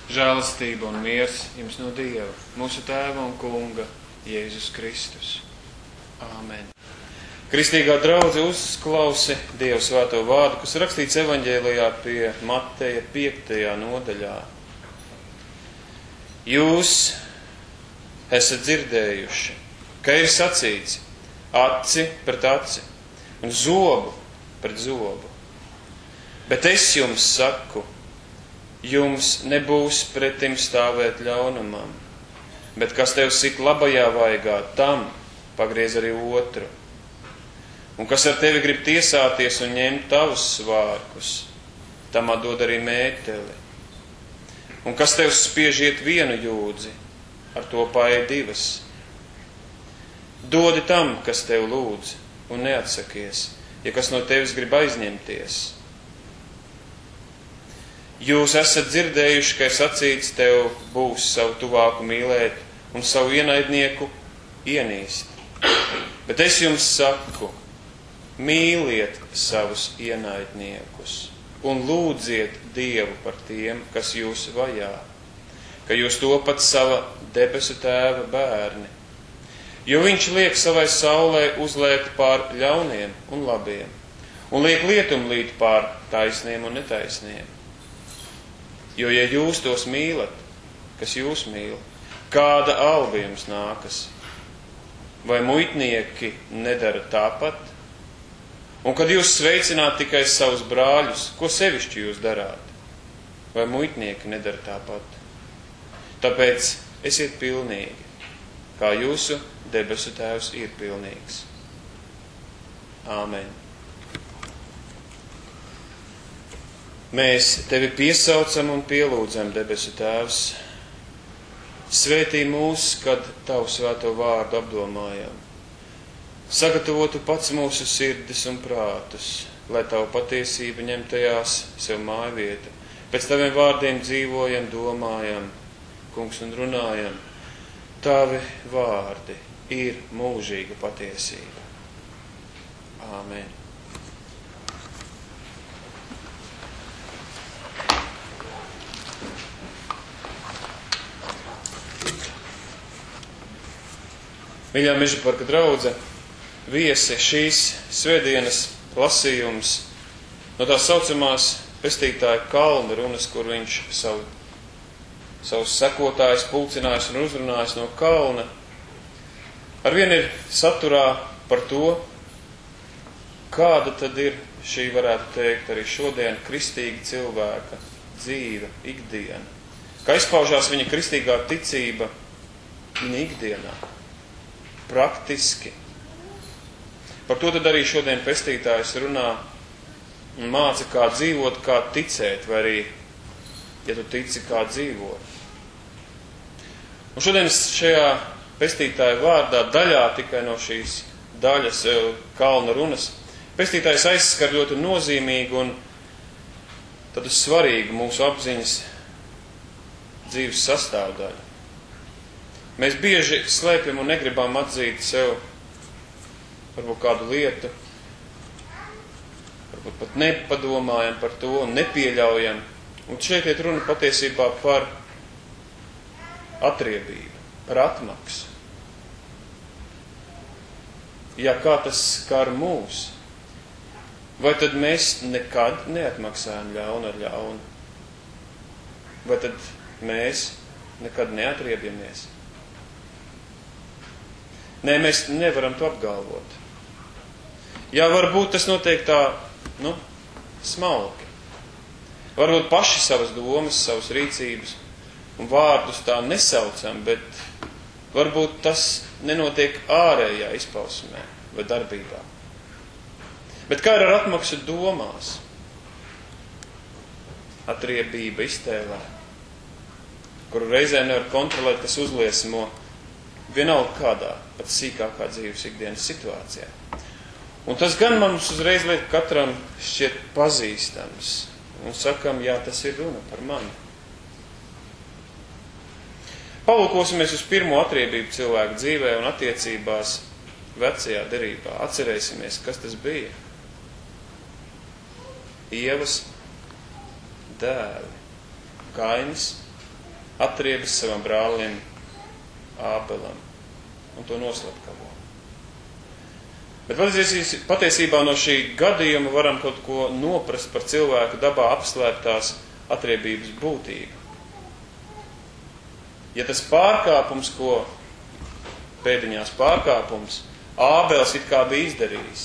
Žēlastība un miers jums no Dieva, mūsu Tēva un Kunga, Jēzus Kristus. Āmen. Kristīgā draudze uzklausi Dieva svēto vārdu, kas rakstīts evaņģēlijā pie Mateja 5. nodaļā. Jūs esat dzirdējuši, ka ir sacīts aci pret aci un zobu pret zobu. Bet es jums saku, jums nebūs pretim stāvēt ļaunumam, bet kas tev sit labajā vaigā, tam pagriez arī otru. Un kas ar tevi grib tiesāties un ņemt tavus svārkus, tam atdod arī mēteli. Un kas tev spiež iet vienu jūdzi, ar to paēd divas. Dodi tam, kas tev lūdz, un neatsakies, ja kas no tevis grib aizņemties. Jūs esat dzirdējuši, ka ir sacīts, tev būs savu tuvāku mīlēt un savu ienaidnieku ienīst. Bet es jums saku, mīliet savus ienaidniekus un lūdziet Dievu par tiem, kas jūs vajā, ka jūs topat sava debesu Tēva bērni. Jo viņš liek savai saulē uzlēkt pār ļauniem un labiem, un liek lietumlīt pār taisniem un netaisniem. Jo, ja jūs tos mīlat, kas jūs mīl, kāda alga jums nākas? Vai muitnieki nedara tāpat? Un kad jūs sveicināt tikai savus brāļus, ko sevišķi jūs darāt? Vai muitnieki nedara tāpat? Tāpēc esiet pilnīgi, kā jūsu debesu Tēvs ir pilnīgs. Āmen. Mēs tevi piesaucam un pielūdzam, debesu Tēvs. Svētī mūs, kad tavu svēto vārdu apdomājam. Sagatavotu pats mūsu sirdis un prātus, lai tavu patiesību ņem tajās sev mājvietu. Pēc taviem vārdiem dzīvojam, domājam, kungs, un runājam. Tavi vārdi ir mūžīga patiesība. Āmen. Mīļā Mežaparka draudze, viesi, šīs svētdienas lasījums no tā saucamās pestītāja kalna runas, kur viņš savus sekotājus pulcinājis un uzrunājis no kalna, arvien ir saturā par to, kāda tad ir šī, varētu teikt, arī šodien kristīga cilvēka dzīve, ikdiena. Kā izpaužās viņa kristīgā ticība viņa ikdienā. Praktiski. Par to tad arī šodien pestītājs runā un māca, kā dzīvot, kā ticēt, vai arī, ja tu tici, kā dzīvot. Un šodien šajā pestītāja vārdā daļā tikai no šīs daļas kalna runas, pestītājs aizskar ļoti nozīmīgu un tādu svarīgu mūsu apziņas dzīves sastāvdaļu. Mēs bieži slēpjam un negribam atzīt sev varbūt kādu lietu, varbūt pat nepadomājam par to un nepieļaujam. Un šeit iet runa patiesībā par atriebību, par atmaksu. Ja kā tas skar mūs, vai tad mēs nekad neatmaksājam ļaunu ar ļaunu? Vai tad mēs nekad neatriebjamies? Nē, mēs nevaram to apgalvot. Jā, varbūt tas notiek tā, smalki. Varbūt paši savas domas, savas rīcības un vārdus tā nesaucam, bet varbūt tas nenotiek ārējā izpausmē vai darbībā. Bet kā ir ar atmaksu domās? Atriebība iztēlē, kuru reizēm nevar kontrolēt, kas uzliesmo vienalga kādā, pat sīkākā dzīves ikdienas situācijā. Un tas gan mums uzreiz liek katram šķiet pazīstams. Un sakam, jā, tas ir runa par mani. Palūkosimies uz pirmo atriebību cilvēku dzīvē un attiecībās vecajā derībā. Atcerēsimies, kas tas bija. Ievas dēli, Kainis atriebis savam brālim Ābelam un to noslepkavo. Bet patiesībā no šī gadījuma varam kaut ko noprast par cilvēku dabā apslēptās atriebības būtību. Ja tas pārkāpums, ko pēdiņās pārkāpums, Ābels it kā bija izdarījis,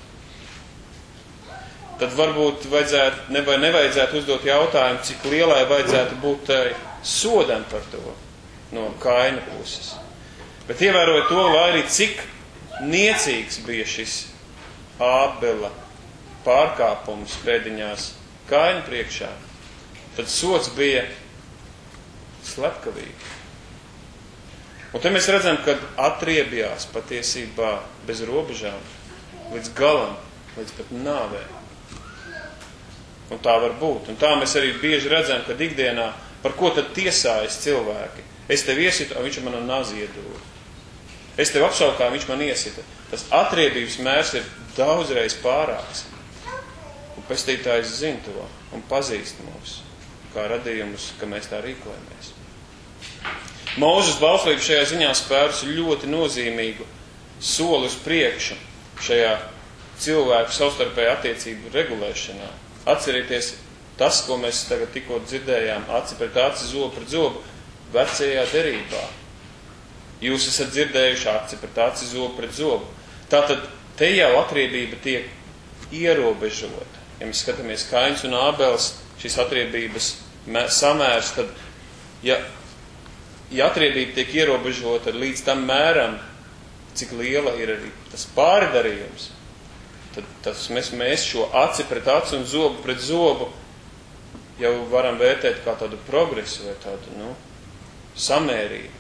tad varbūt nevajadzētu uzdot jautājumu, cik lielai vajadzētu būt sodam par to no Kaina puses. Bet ievērojot to, lai arī cik niecīgs bija šis Ābela pārkāpums pēdiņās Kaina priekšā, tad sods bija slepkavīgi. Un te mēs redzam, ka atriebjās patiesībā bez robežām, līdz galam, līdz pat nāvē. Un tā var būt. Un tā mēs arī bieži redzam, kad ikdienā, par ko tad tiesājas cilvēki. Es tev iesitu, viņš man nazi iedūra. Es tev apšaukāju, viņš man iesita. Tas atriebības mērs ir daudzreiz pārāks. Un pestītājs zina to un pazīst mūs, kā radījumus, ka mēs tā rīkojamies. Mūžas bauslība šajā ziņā spērus ļoti nozīmīgu soli uz priekšu šajā cilvēku savstarpēju attiecību regulēšanā. Atcerieties tas, ko mēs tagad tikko dzirdējām, aci pret aci, zobu pret zobu, vecajā derībā. Jūs esat dzirdējuši aci pret aci, zobu pret zobu. Tātad te jau atriebība tiek ierobežota. Ja mēs skatāmies Kains un Ābels, šīs atriebības samērs, tad, ja atriebība tiek ierobežota līdz tam mēram, cik liela ir arī tas pārdarījums, tad mēs šo aci pret aci un zobu pret zobu jau varam vērtēt kā tādu progresu vai tādu, samērību.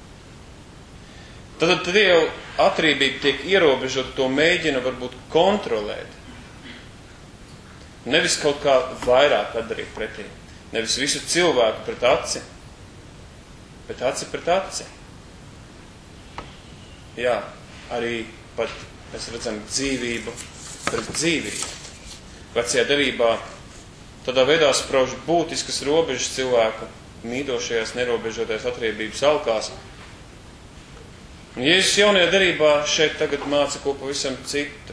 Tad jau atriebība tiek ierobežota, to mēģina varbūt kontrolēt. Nevis kaut kā vairāk atdarīt pretī. Nevis visu cilvēku pret aci, bet aci pret aci. Jā, arī pat mēs redzam dzīvību pret dzīvību. Vecajā derībā tādā veidā sprauž būtiskas robežas cilvēku mīdošajās nerobežotajās atriebības alkās. Un Jēzus jaunajā derībā šeit tagad māca ko pavisam citu.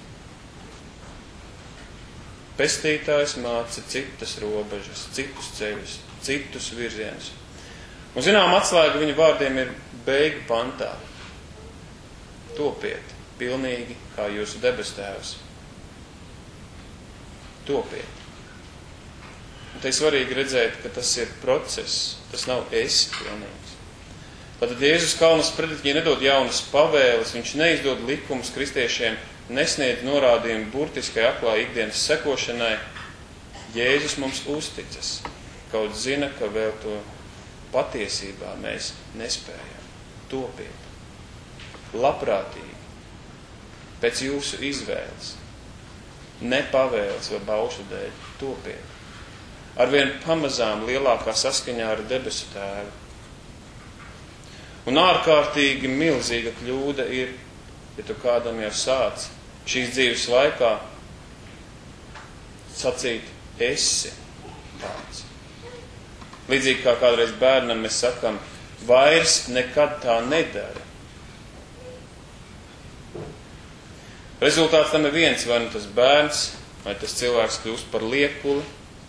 Pestītājs māca citas robežas, citus ceļus, citus virzienus. Un atslēga viņa vārdiem ir beigu pantā. Topiet, pilnīgi kā jūsu debesu Tēvs. Topiet. Un te ir svarīgi redzēt, ka tas ir process, tas nav esi pilnīgs. Tātad Jēzus kalnas predikņi nedod jaunas pavēles, viņš neizdod likumus kristiešiem, nesniedz norādījumu burtiskai aklā ikdienas sekošanai. Jēzus mums uzticas, kaut zina, ka vēl to patiesībā mēs nespējam. Topiet, labprātīgi, pēc jūsu izvēles, ne pavēles vai baušu dēļ, topiet. Arvien pamazām lielākā saskaņā ar debesu Tēvu. Un ārkārtīgi milzīga kļūda ir, ja tu kādam jau sāc šīs dzīves laikā sacīt, esi tāds. Līdzīgi kā kādreiz bērnam mēs sakam, vairs nekad tā nedara. Rezultāts tam ir viens, vai nu tas bērns, vai tas cilvēks kļūst par liekuli,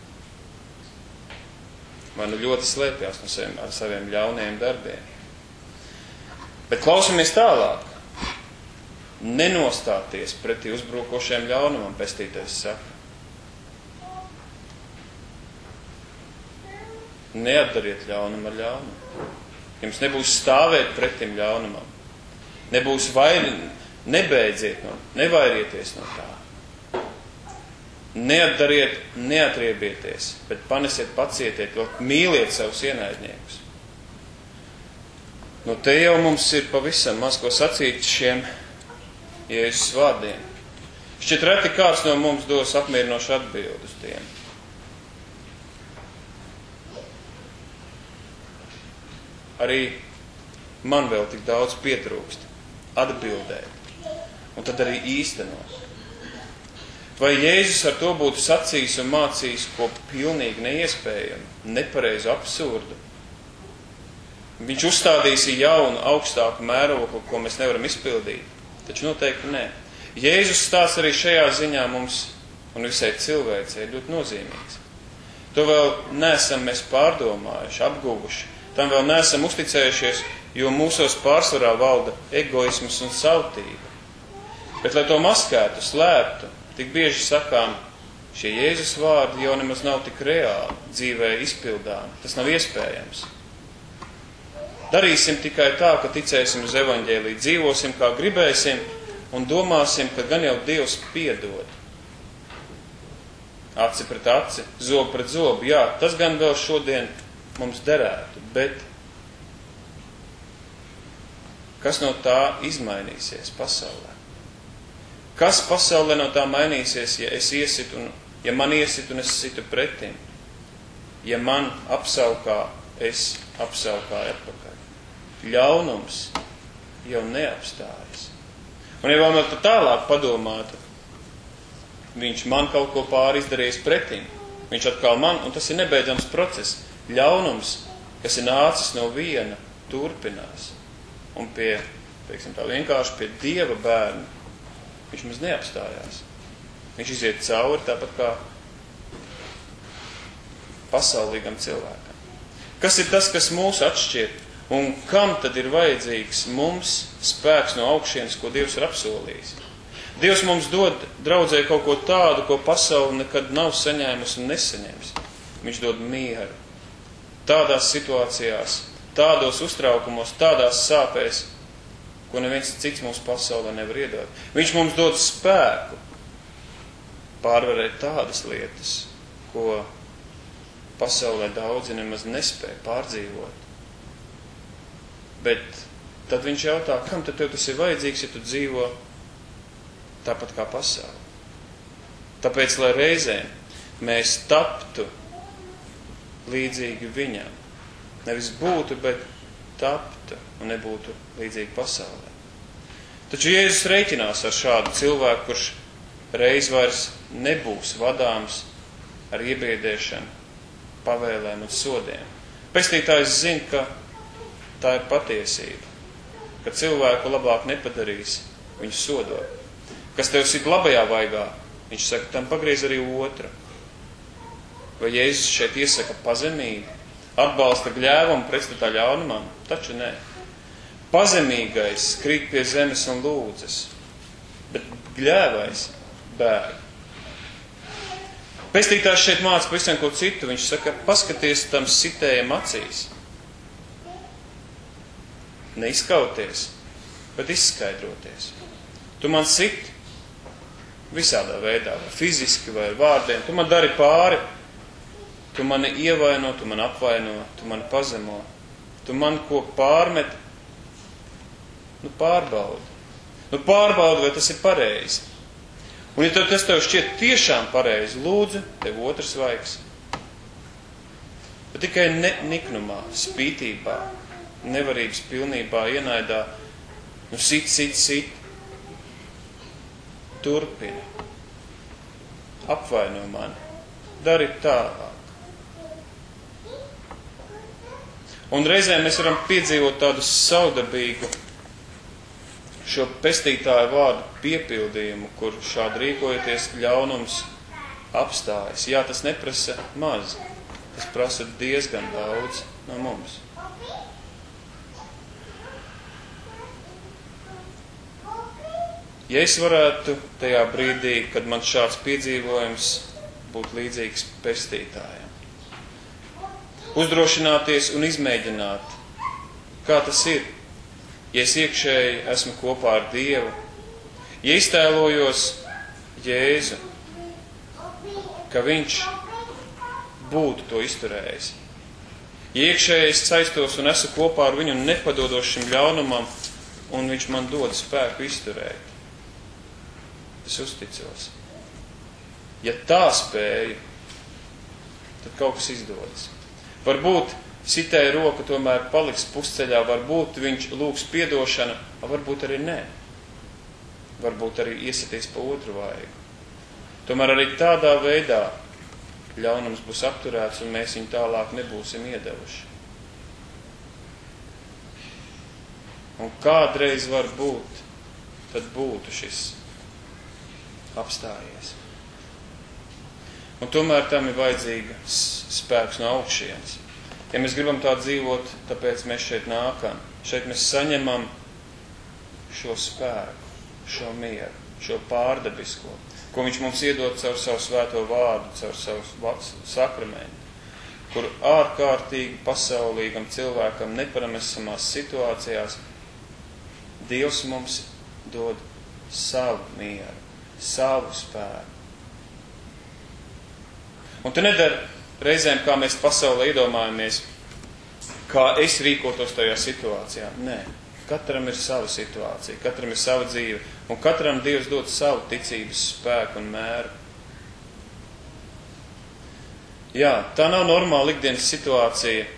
vai nu ļoti slēpjās ar saviem ļaunajiem darbiem. Bet klausamies tālāk. Nenostāties pretī uzbrukošiem ļaunumam, pestītais saka. Neatdariet ļaunumu ar ļaunumu. Jums nebūs stāvēt pretim ļaunumam. Nebūs nebeidziet nevairieties no tā. Neatdariet, neatriebieties, bet panesiet, pacietiet, mīliet savus ienaidniekus. Te jau mums ir pavisam maz ko sacīt šiem Jēzus vārdiem. Šķiet reti kāds no mums dos apmierinošu atbildi uz tiem. Arī man vēl tik daudz pietrūkst atbildēt un tad arī īstenot. Vai Jēzus ar to būtu sacījis un mācījis ko pilnīgi neiespējamu, nepareizu, absurdu? Viņš uzstādīs jaunu, augstāku mērogu, ko mēs nevaram izpildīt. Taču noteikti nē. Jēzus stāsts arī šajā ziņā mums un visai cilvēcei ir ļoti nozīmīgs. To vēl neesam mēs pārdomājuši, apguvuši. Tam vēl neesam uzticējušies, jo mūsos pārsvarā valda egoisms un sautība. Bet, lai to maskētu, slēptu, tik bieži sakām, šie Jēzus vārdi jau nemaz nav tik reāli, dzīvē izpildāmi. Tas nav iespējams. Darīsim tikai tā, ka ticēsim uz evaņģēliju, dzīvosim kā gribēsim un domāsim, ka gan jau Dievs piedod. Aci pret aci, zobu pret zobu, jā, tas gan vēl šodien mums derētu, bet kas no tā izmainīsies pasaulē? Kas pasaulē no tā mainīsies, ja man iesit un es situ pretim? Ja man apsaukā, es apsaukāju atpakaļ. Ļaunums jau neapstājas. Un ja vēl tālāk padomātu, viņš man kaut ko pāri izdarījis pretim, viņš atkal man, un tas ir nebeidzams process. Ļaunums, kas ir nācis no viena, turpinās. Un teiksim tā vienkārši pie Dieva bērna, viņš mums neapstājās. Viņš iziet cauri tāpat kā pasaulīgam cilvēkam. Kas ir tas, kas mūs atšķir? Un kam tad ir vajadzīgs mums spēks no augšienes, ko Dievs ir apsolījis? Dievs mums dod draudzē kaut ko tādu, ko pasaule nekad nav saņēmusi un nesaņems. Viņš dod mieru. Tādās situācijās, tādos uztraukumos, tādās sāpēs, ko neviens cits mums pasaulē nevar iedot. Viņš mums dod spēku pārvarēt tādas lietas, ko pasaulē daudzi nemaz nespēja pārdzīvot. Bet tad viņš jautā, kam tad tev tas ir vajadzīgs, ja tu dzīvo tāpat kā pasaule? Tāpēc, lai reizēm mēs taptu līdzīgi viņam. Nevis būtu, bet taptu un nebūtu līdzīgi pasaulē. Taču Jēzus reiķinās ar šādu cilvēku, kurš reiz vairs nebūs vadāms ar iebiedēšanu, pavēlēm un sodiem. Pestītājs zina, ka tā ir patiesība, ka cilvēku labāk nepadarīs, viņu sodot. Kas tev sit labajā vaigā, viņš saka, tam pagriez arī otra. Vai Jēzus šeit iesaka pazemību, atbalsta gļēvumu pretstatā ļaunumam? Taču nē. Pazemīgais krīt pie zemes un lūdzas, bet gļēvais bēg. Pestītājs šeit māca pavisam ko citu. Viņš saka, paskaties tam sitējam acīs. Neizskauties, bet izskaidroties. Tu man sit visādā veidā, vai fiziski, vai ar vārdiem. Tu man dari pāri, tu mani ievaino, tu mani apvaino, tu mani pazemo. Tu man ko pārmet, pārbaudi. Pārbaudi, vai tas ir pareizi. Un ja tas tev šķiet tiešām pareizi, lūdzu, tev otrs vaigs. Bet tikai niknumā, spītībā, nevarības pilnībā, ienaidā, sit. Turpini. Apvaino mani. Dari tālāk. Un reizēm mēs varam piedzīvot tādu saudabīgu šo pestītāju vārdu piepildījumu, kur šādi rīkojoties ļaunums apstājas. Jā, tas neprasa maz. Tas prasa diezgan daudz no mums. Ja es varētu tajā brīdī, kad man šāds piedzīvojums būtu līdzīgs pestītājam, uzdrošināties un izmēģināt, kā tas ir, ja es iekšēji esmu kopā ar Dievu, ja iztēlojos Jēzu, ka viņš būtu to izturējis, ja iekšēji es saistos un esmu kopā ar viņu un nepadodos šim ļaunumam, un viņš man dod spēku izturēt, es uzticos. Ja tā spēju, tad kaut kas izdodas. Varbūt sitēja roka tomēr paliks pusceļā, varbūt viņš lūgs piedošanu, varbūt arī nē. Varbūt arī iesitīs pa otru vaigu. Tomēr arī tādā veidā ļaunums būs apturēts un mēs viņu tālāk nebūsim iedevuši. Un kādreiz var būt, tad būtu šis apstājies. Un tomēr tam ir vajadzīga spēks no augšienes. Ja mēs gribam tā dzīvot, tāpēc mēs šeit nākam. Šeit mēs saņemam šo spēku, šo mieru, šo pārdabisko, ko viņš mums iedod caur savu svēto vārdu, caur savu sakramentu, kur ārkārtīgi pasaulīgam cilvēkam neparamesamās situācijās Dievs mums dod savu mieru, savu spēku. Un te nedara reizēm, kā mēs pasaulē iedomājamies, kā es rīkotos tajā situācijā. Nē, katram ir sava situācija, katram ir sava dzīve, un katram Dievs dod savu ticības spēku un mēru. Jā, tā nav normāla ikdienas situācija.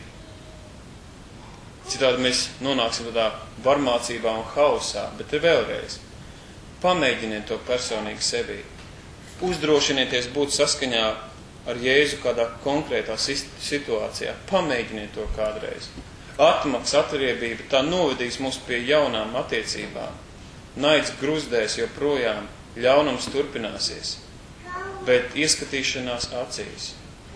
Citādi mēs nonāksim tādā varmācībā un hausā, bet ir vēlreiz. Pamēģiniet to personīgi sevī. Uzdrošinieties būt saskaņā ar Jēzu kādā konkrētā situācijā. Pamēģiniet to kādreiz. Atmaks, atriebība, tā novedīs mūs pie jaunām attiecībām. Naids gruzdēs joprojām, ļaunums turpināsies, bet ieskatīšanās acīs.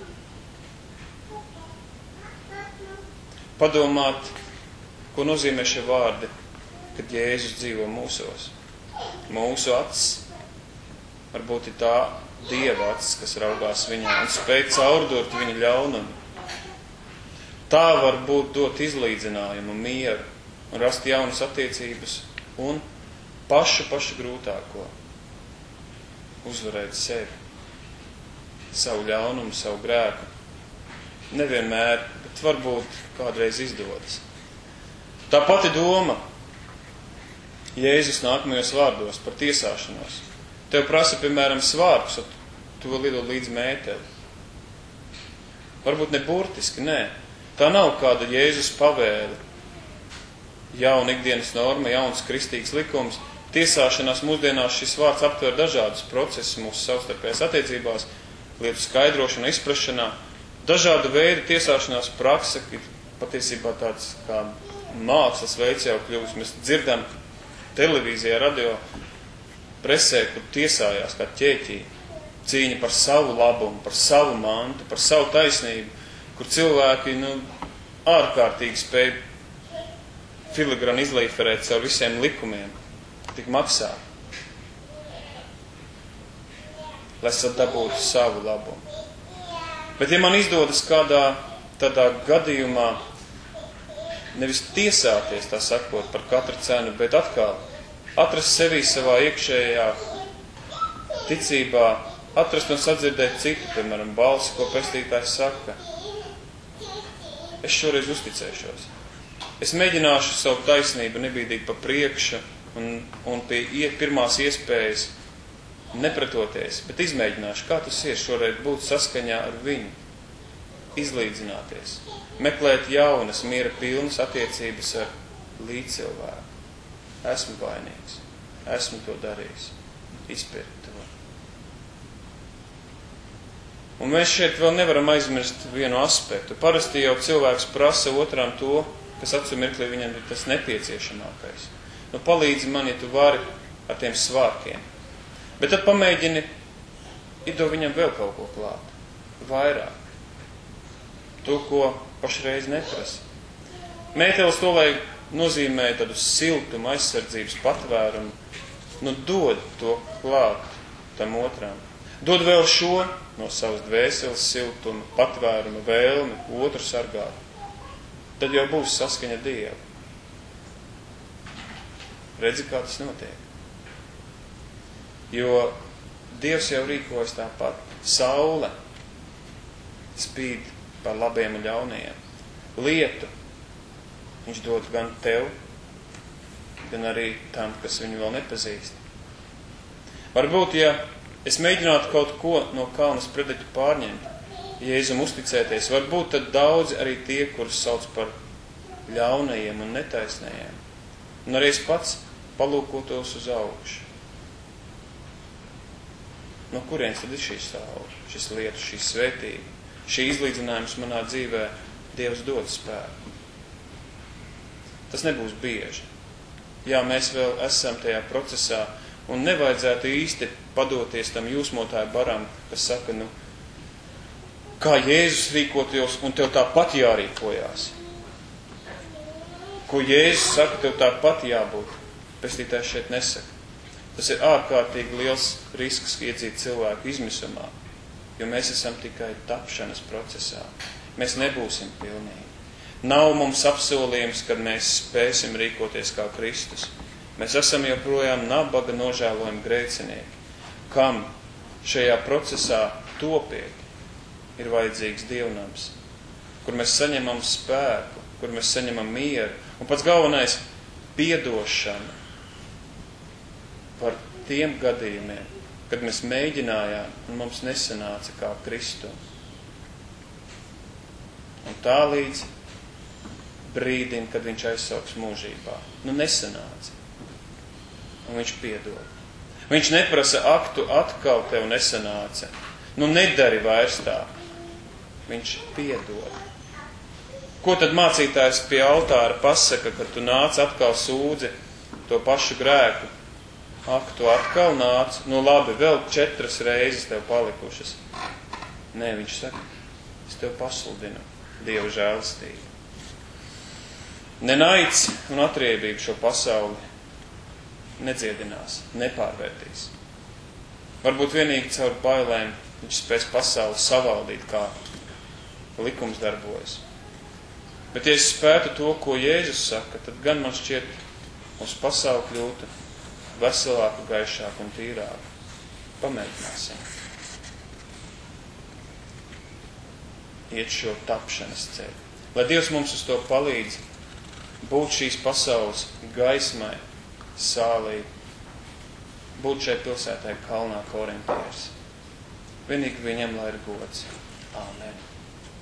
Padomāt, ko nozīmē šie vārdi, kad Jēzus dzīvo mūsos. Mūsu acis varbūt ir tā Dieva acis, kas raugās viņā un spēj caurdurt viņa ļaunumu. Tā var būt dot izlīdzinājumu, mieru un rast jaunas attiecības un pašu grūtāko uzvarēt sevi, savu ļaunumu, savu grēku. Nevienmēr, bet varbūt kādreiz izdodas. Tā pati doma Jēzus nākamajos vārdos par tiesāšanos. Tev prasa, piemēram, svārkus, tu vēl lidot līdz mēteli. Varbūt ne burtiski, nē. Tā nav kāda Jēzus pavēle, jauna ikdienas norma, jauns kristīgs likums. Tiesāšanās mūsdienās šis vārds aptver dažādus procesus mūsu savstarpējās attiecībās, lietu skaidrošanā, izprašanā. Dažādu veidu tiesāšanās praksa ir patiesībā tāds kā mākslas veids jau kļūst. Mēs dzirdam televīzijā, radio, presē, kur tiesājās kā ķēķī, cīņa par savu labumu, par savu mantu, par savu taisnību, kur cilvēki ārkārtīgi spēj filigrani izlīferēt caur visiem likumiem, tik maksā, lai sadabūtu savu labumu. Bet ja man izdodas kādā tādā gadījumā nevis tiesāties, tā sakot, par katru cenu, bet atkal atrast sevī savā iekšējā ticībā, atrast un sadzirdēt citu, piemēram, balsi, ko pestītājs saka. Es šoreiz uzticēšos. Es mēģināšu savu taisnību nebīdīt pa priekšu un pie pirmās iespējas nepretoties, bet izmēģināšu, kā tas ir šoreiz būt saskaņā ar viņu, izlīdzināties, meklēt jaunas, miera pilnas attiecības ar līdzcilvēku. Esmu vainīgs, esmu to darījis, izpirkt to. Un mēs šeit vēl nevaram aizmirst vienu aspektu. Parasti jau cilvēks prasa otram to, kas acu mirklī viņam ir tas nepieciešamākais. Palīdzi man, ja tu vari ar tiem svārkiem. Bet tad pamēģini iedot viņam vēl kaut ko klāt. Vairāk. To, ko pašreiz neprasa. Mētelis to, lai nozīmē tādu siltumu, aizsardzības patvērumu, dod to klāt tam otram. Dod vēl šo no savas dvēseles siltuma, patvēruma, vēlmi, otru sargāt. Tad jau būs saskaņa Dievu. Redzi, kā tas notiek. Jo Dievs jau rīkojas tāpat. Saule spīd par labiem un ļaunajiem. Lietu viņš dod gan tev, gan arī tam, kas viņu vēl nepazīst. Varbūt, ja es mēģinātu kaut ko no kalnas predeķu pārņemt, Jēzum uzticēties, varbūt tad daudzi arī tie, kurus sauc par ļaunajiem un netaisnējiem. Un arī es pats palūkotos uz augšu. No kurienes tad ir šī saule, šis lietu, šī svētība, šī izlīdzinājums manā dzīvē Dievs dod spēku. Tas nebūs bieži. Jā, mēs vēl esam tajā procesā, un nevajadzētu īsti padoties tam jūsmotāju baram, kas saka, kā Jēzus rīkotos, un tev tāpat jārīkojās. Ko Jēzus saka, tev tāpat jābūt. Pestītājs šeit nesaka. Tas ir ārkārtīgi liels risks iedzīt cilvēku izmisumā, jo mēs esam tikai tapšanas procesā. Mēs nebūsim pilnīgi. Nav mums apsolījums, kad mēs spēsim rīkoties kā Kristus. Mēs esam joprojām nabaga nožēlojumi grēcinieki, kam šajā procesā topiet ir vajadzīgs dievnams, kur mēs saņemam spēku, kur mēs saņemam mieru, un pats galvenais – piedošana par tiem gadījumiem, kad mēs mēģinājām un mums nesanāca kā Kristum. Un tā līdz brīdim, kad viņš aizsauks mūžībā. Nesanāca. Un viņš piedod. Viņš neprasa aktu atkal tev nesanāca. Nedari vairs tā. Viņš piedod. Ko tad mācītājs pie altāra pasaka, kad tu nāc atkal sūdzi to pašu grēku? Ak, tu atkal nāc, labi, vēl 4 reizes tev palikušas. Nē, viņš saka, es tev pasludinu Dieva žēlastību. Ne naids un atriebība šo pasauli nedziedinās, nepārvērtīs. Varbūt vienīgi caur bailēm viņš spēs pasauli savaldīt, kā likums darbojas. Bet, ja es spētu to, ko Jēzus saka, tad gan man šķiet, mūsu pasauli kļūtu veselāku, gaišāku un tīrāku. Pamēģināsim. Iet šo tapšanas ceļu. Lai Dievs mums uz to palīdz būt šīs pasaules gaismai, sālī, būt šai pilsētai kalnā, kā orientieris. Vienīgi viņam lai ir gods. Āmen.